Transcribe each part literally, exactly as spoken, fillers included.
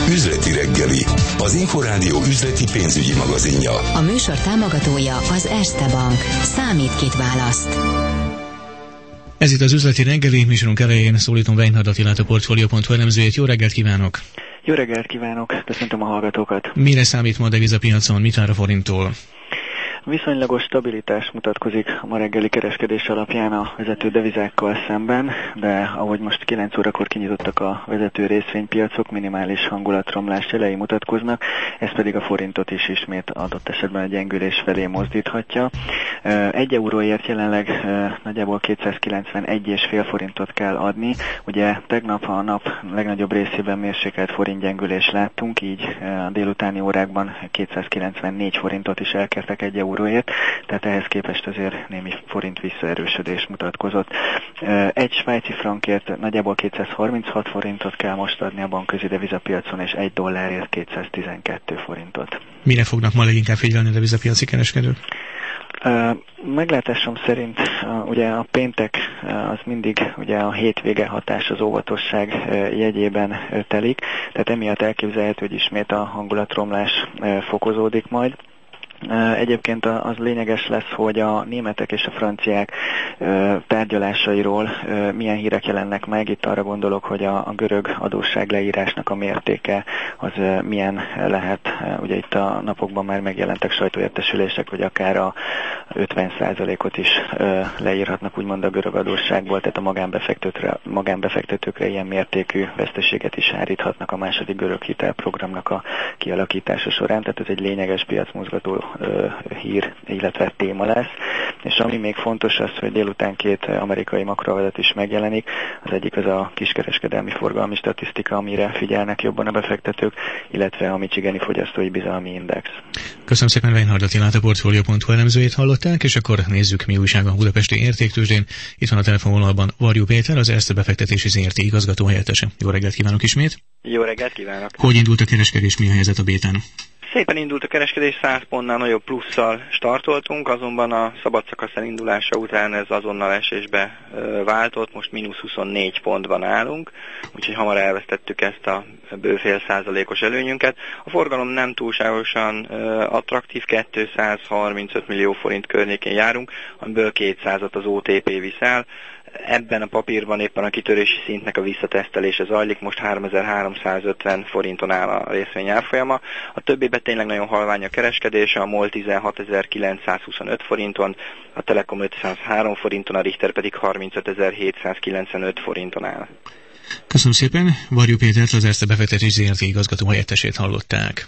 Üzleti reggeli, az Inforádió üzleti pénzügyi magazinja. A műsor támogatója az Erste Bank. Számít, kit választ. Ez itt az Üzleti reggeli, műsorunk elején szólítom Weinhard Attilát, a Portfolio pont hu elemzőjét. Jó reggelt kívánok! Jó reggelt kívánok, köszöntöm a hallgatókat! Mire számít ma a devizapiacon, mit vár a forinttól? Viszonylagos stabilitás mutatkozik a ma reggeli kereskedés alapján a vezető devizákkal szemben, de ahogy most kilenc órakor kinyitottak a vezető részvénypiacok, minimális hangulatromlás jelei mutatkoznak, ez pedig a forintot is ismét adott esetben a gyengülés felé mozdíthatja. Egy euróért jelenleg nagyjából kétszázkilencvenegy egész öt forintot kell adni. Ugye tegnap a nap legnagyobb részében mérsékelt forintgyengülést láttunk, így a délutáni órákban kétszázkilencvennégy forintot is elkertek egy euróért, tehát ehhez képest azért némi forint visszaerősödés mutatkozott. Egy svájci frankért nagyjából kétszázharminchat forintot kell most adni a bankközi devizapiacon, és egy dollárért kétszáztizenkettő forintot. Mire fognak ma leginkább figyelni a devizapiaci kereskedők? Meglátásom szerint ugye a péntek az mindig ugye a hétvége hatás, az óvatosság jegyében telik, tehát emiatt elképzelhető, hogy ismét a hangulatromlás fokozódik majd. Egyébként az lényeges lesz, hogy a németek és a franciák tárgyalásairól milyen hírek jelennek meg. Itt arra gondolok, hogy a görög adósság leírásnak a mértéke az milyen lehet. Ugye itt a napokban már megjelentek sajtóértesülések, hogy akár a ötven százalékot is leírhatnak úgymond a görög adósságból, tehát a magánbefektetőkre, magánbefektetőkre ilyen mértékű veszteséget is háríthatnak a második görög hitelprogramnak a kialakítása során, tehát ez egy lényeges piacmozgató hír, illetve téma lesz. És ami még fontos az, hogy délután két amerikai makroadat is megjelenik. Az egyik az a kiskereskedelmi forgalmi statisztika, amire figyelnek jobban a befektetők, illetve a michigani fogyasztói bizalmi index. Köszönöm szépen Weinhard Attilát, a Portfolio pont hu elemzőjét hallották, és akkor nézzük, mi újság a budapesti értéktőzsdén. Itt van a telefonvonalban Varjú Péter, az Erste befektetési zé er té igazgató helyettese. Jó reggelt kívánok ismét! Jó reggelt kívánok! Hogy indult a kereskedés, mi a helyzet a bétán? Szépen indult a kereskedés, száz pontnál nagyobb plusszal startoltunk, azonban a szabad szakasz elindulása után ez azonnal esésbe váltott, most mínusz huszonnégy pontban állunk, úgyhogy hamar elvesztettük ezt a bő fél százalékos előnyünket. A forgalom nem túlságosan attraktív, kétszázharmincöt millió forint környékén járunk, amiből kétszázat az o té pé visz el. Ebben a papírban éppen a kitörési szintnek a visszatesztelése zajlik, most háromezer-háromszázötven forinton áll a részvény árfolyama. A többiben tényleg nagyon halvány a kereskedése, a MOL tizenhatezer-kilencszázhuszonöt forinton, a Telekom ötszázhárom forinton, a Richter pedig harmincötezer-hétszázkilencvenöt forinton áll. Köszönöm szépen, Varjú Pétert, az Erste befektetési zé er té igazgató helyettesét hallották.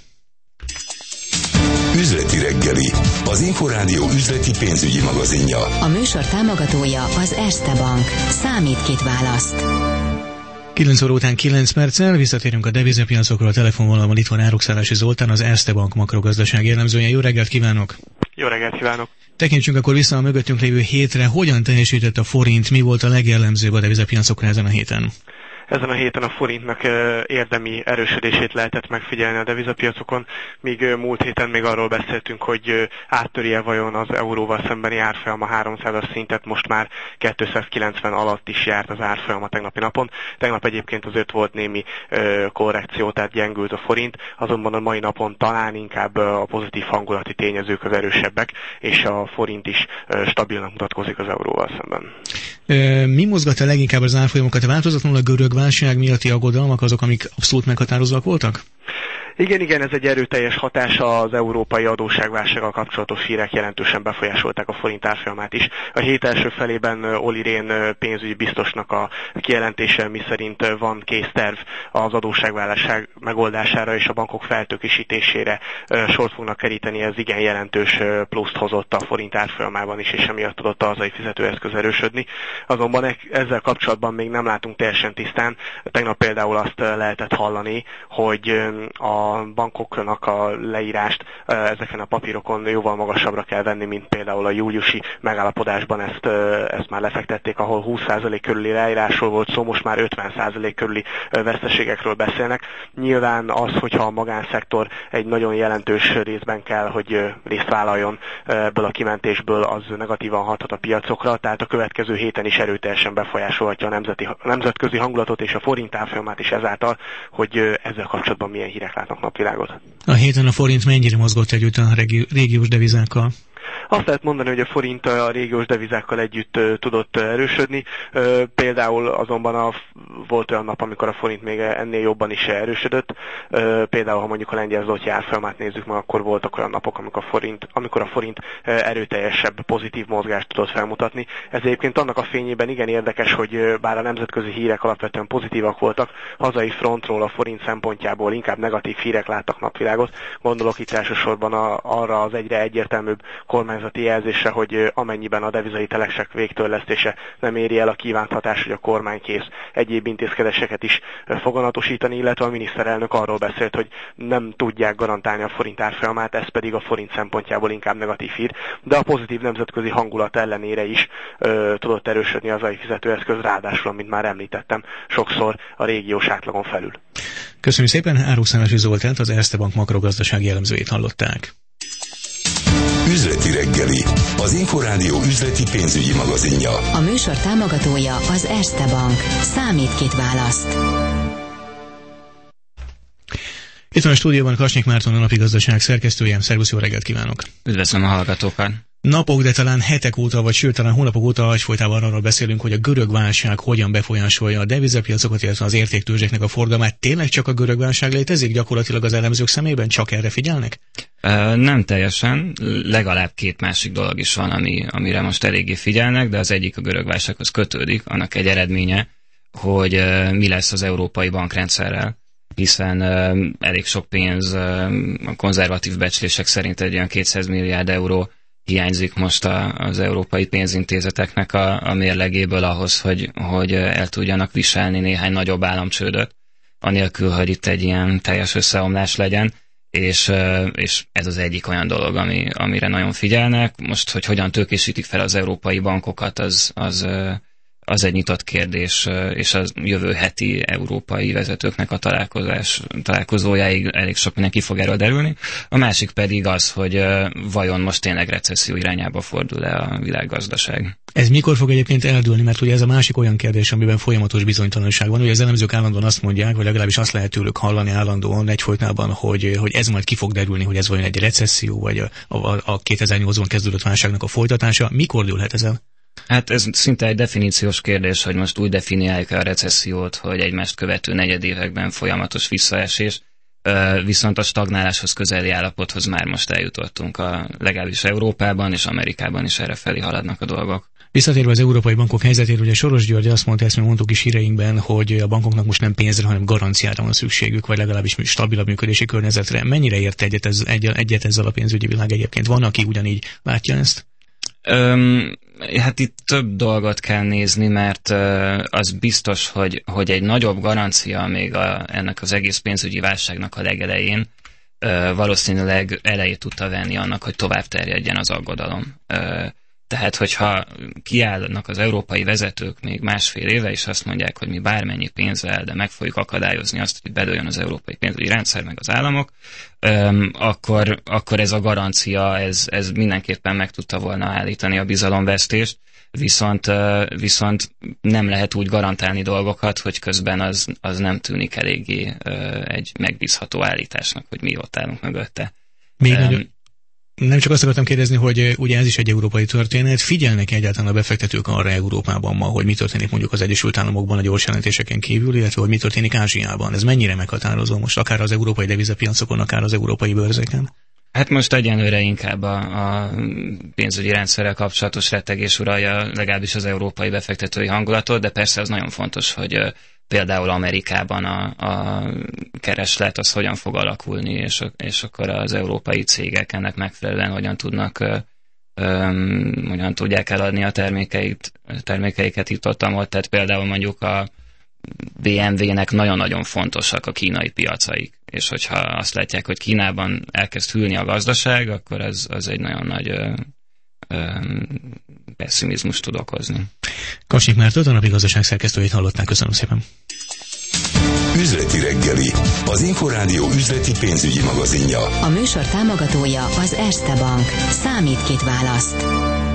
Üzleti reggeli, az Inforádió üzleti pénzügyi magazinja. A műsor támogatója az Erste Bank. Számít, kit választ. kilenc óra után kilenc perccel visszatérünk a devizapiacokról. A telefonvonalban itt van Árukszállási Zoltán, az Erste Bank makrogazdasági elemzője. Jó reggelt kívánok! Jó reggelt kívánok! Tekintsünk akkor vissza a mögöttünk lévő hétre. Hogyan teljesített a forint, mi volt a legjellemzőbb a devizapiacokra ezen a héten? Ezen a héten a forintnak érdemi erősödését lehetett megfigyelni a devizapiacokon, míg múlt héten még arról beszéltünk, hogy áttörje vajon az euróval szembeni árfolyam a háromszázas szintet, most már kétszázkilencven alatt is járt az árfolyam a tegnapi napon. Tegnap egyébként azért volt némi korrekció, tehát gyengült a forint, azonban a mai napon talán inkább a pozitív hangulati tényezők az erősebbek, és a forint is stabilnak mutatkozik az euróval szemben. Mi mozgatta leginkább az árfolyamokat? Változatlanul a görög válság miatti aggodalmak azok, amik abszolút meghatározóak voltak? Igen, igen, ez egy erőteljes hatása, az európai adósságválsággal kapcsolatos hírek jelentősen befolyásolták a forint árfolyamát is. A hét első felében Olli Rehn pénzügyi biztosnak a kijelentése, miszerint van készterv az adósságválság megoldására és a bankok feltőkésítésére sort fognak keríteni, ez igen jelentős pluszt hozott a forint árfolyamában is, és emiatt tudott a hazai fizetőeszköz erősödni. Azonban ezzel kapcsolatban még nem látunk teljesen tisztán. Tegnap például azt lehetett hallani, hogy a a bankoknak a leírást ezeken a papírokon jóval magasabbra kell venni, mint például a júliusi megállapodásban ezt, ezt már lefektették, ahol húsz százalék körüli leírásról volt szó, most már ötven százalék körüli veszteségekről beszélnek. Nyilván az, hogyha a magánszektor egy nagyon jelentős részben kell, hogy részt vállaljon ebből a kimentésből, az negatívan hathat a piacokra, tehát a következő héten is erőteljesen befolyásolhatja a nemzeti, a nemzetközi hangulatot és a forint árfolyamát is ezáltal, hogy ezzel kapcsolatban milyen hírek látnak napvilágot. A héten a forint mennyire mozgott együtt a régi, régiós devizákkal? Azt lehet mondani, hogy a forint a régiós devizákkal együtt uh, tudott erősödni. Uh, például azonban a, volt olyan nap, amikor a forint még ennél jobban is erősödött. Uh, például, ha mondjuk a lengyel zloty árfolyamát nézzük meg, akkor voltak olyan napok, amikor a forint, amikor a forint uh, erőteljesebb, pozitív mozgást tudott felmutatni. Ez egyébként annak a fényében igen érdekes, hogy uh, bár a nemzetközi hírek alapvetően pozitívak voltak, hazai frontról a forint szempontjából inkább negatív hírek láttak napvilágot. Gondolok itt elsősorban a, arra az egyre egyértelműbb kormányzati jelzésre, hogy amennyiben a devizai telesek végtörlesztése nem éri el a kívánt hatást, hogy a kormány kész egyéb intézkedéseket is foganatosítani, illetve a miniszterelnök arról beszélt, hogy nem tudják garantálni a forint árfolyamát, ez pedig a forint szempontjából inkább negatív hír, de a pozitív nemzetközi hangulat ellenére is ö, tudott erősödni az hazai fizetőeszköz, ráadásul, mint már említettem, sokszor a régiós átlagon felül. Köszönjük szépen, Áruszánasi Zoltánt, az Erste Bank makrogazdasági elemzőjét hallották. Üzleti reggeli, az Inforádió üzleti pénzügyi magazinja. A műsor támogatója az Erste Bank. Számít, kit választ. Itt van a stúdióban Kasnyik Márton, a Napi Gazdaság szerkesztője. Szervusz, jó reggelt kívánok! Üdvözlöm a hallgatókat! Napok, de talán hetek óta, vagy sőt, talán hónapok óta egyfolytában arról beszélünk, hogy a görög válság hogyan befolyásolja a devizapiacokat, illetve az értéktőzsdéknek a forgalmát. Tényleg csak a görög válság létezik? Gyakorlatilag az elemzők szemében csak erre figyelnek? Uh, nem teljesen. Legalább két másik dolog is van, ami, amire most eléggé figyelnek, de az egyik a görög válsághoz kötődik. Annak egy eredménye, hogy uh, mi lesz az európai bankrendszerrel, hiszen uh, elég sok pénz, uh, a konzervatív becslések szerint egy olyan kétszáz milliárd euró hiányzik most a, az európai pénzintézeteknek a, a mérlegéből ahhoz, hogy, hogy el tudjanak viselni néhány nagyobb államcsődöt, anélkül, hogy itt egy ilyen teljes összeomlás legyen, és, és ez az egyik olyan dolog, ami, amire nagyon figyelnek. Most, hogy hogyan tőkésítik fel az európai bankokat, az, az, az egy nyitott kérdés, és a jövő heti európai vezetőknek a találkozás, találkozójáig elég sok minden ki fog erről derülni. A másik pedig az, hogy vajon most tényleg recesszió irányába fordul-e a világgazdaság. Ez mikor fog egyébként eldőlni, mert ugye ez a másik olyan kérdés, amiben folyamatos bizonytalanság van. Ugye az elemzők állandóan azt mondják, vagy legalábbis azt lehet tőlük hallani állandóan egyfolytában, hogy, hogy ez majd ki fog derülni, hogy ez vajon egy recesszió, vagy a, a, a kétezer-nyolcban kezdődött válságnak a folytatása. Mikor dőlhet ez el? Hát ez szinte egy definíciós kérdés, hogy most úgy definiáljuk a recessziót, hogy egymást követő negyedévekben folyamatos visszaesés, viszont a stagnáláshoz közeli állapothoz már most eljutottunk, a, legalábbis Európában és Amerikában is erre felé haladnak a dolgok. Visszatérve az európai bankok helyzetére, ugye Soros György azt mondta, ezt mi mondtuk is híreinkben, hogy a bankoknak most nem pénzre, hanem garanciára van szükségük, vagy legalábbis stabilabb működési környezetre. Mennyire ért egyet, ez, egy, egyet ezzel a pénzügyi világ egyébként? Van, aki ugyanígy látja ezt? Öm, hát itt több dolgot kell nézni, mert uh, az biztos, hogy, hogy egy nagyobb garancia még a, ennek az egész pénzügyi válságnak a legelején uh, valószínűleg elejét tudta venni annak, hogy tovább terjedjen az aggodalom. Uh, Tehát, hogyha kiállnak az európai vezetők még másfél éve, és azt mondják, hogy mi bármennyi pénzzel, de meg fogjuk akadályozni azt, hogy bedőljön az európai pénzügyi rendszer, meg az államok, öm, akkor, akkor ez a garancia, ez, ez mindenképpen meg tudta volna állítani a bizalomvesztést, viszont, viszont nem lehet úgy garantálni dolgokat, hogy közben az, az nem tűnik eléggé egy megbízható állításnak, hogy mi ott állunk mögötte. Még um, nagyon... Nem csak azt akartam kérdezni, hogy ugye ez is egy európai történet. Figyelnek egyáltalán a befektetők arra Európában ma, hogy mi történik mondjuk az Egyesült Államokban a gyors jelentéseken kívül, illetve hogy mi történik Ázsiában? Ez mennyire meghatározó most, akár az európai devizapiacokon, akár az európai bőrzéken? Hát most egyenlőre inkább a, a pénzügyi rendszerrel kapcsolatos rettegés uralja legalábbis az európai befektetői hangulatot, de persze az nagyon fontos, hogy például Amerikában a, a kereslet az hogyan fog alakulni, és, és akkor az európai cégek ennek megfelelően hogyan tudnak, öm, hogyan tudják eladni a termékeit, termékeiket itt ott, ott. Tehát például mondjuk a bé em vé-nek nagyon-nagyon fontosak a kínai piacaik, és hogyha azt látják, hogy Kínában elkezd hűlni a gazdaság, akkor ez az egy nagyon nagy ö, ö, pessimizmust tud okozni. Kasnyik Márton, a napi gazdaság szerkesztőjét hallották, köszönöm szépen. Üzleti reggeli, az Inforádió üzleti pénzügyi magazinja. A műsor támogatója az Erste Bank. Számít, kit választ.